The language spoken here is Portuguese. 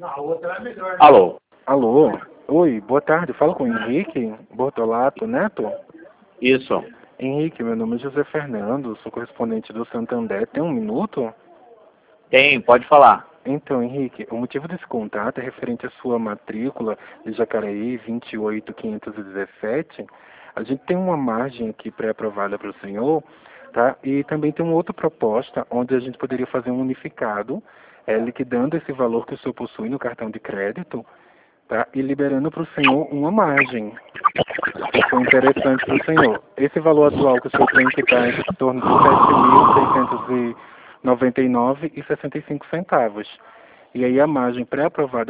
Alô? Alô? Oi, boa tarde. Fala com o Henrique Bortolato Neto? Isso. Henrique, meu nome é José Fernando, sou correspondente do Santander. Tem um minuto? Tem, pode falar. Então, Henrique, o motivo desse contato é referente à sua matrícula de Jacareí 28517. A gente tem uma margem aqui pré-aprovada para o senhor, tá? E também tem uma outra proposta onde a gente poderia fazer um unificado, liquidando esse valor que o senhor possui no cartão de crédito, tá? E liberando para o senhor uma margem, se for interessante para o senhor. Esse valor atual que o senhor tem que está em torno de 7.699,65 centavos. E aí a margem pré-aprovada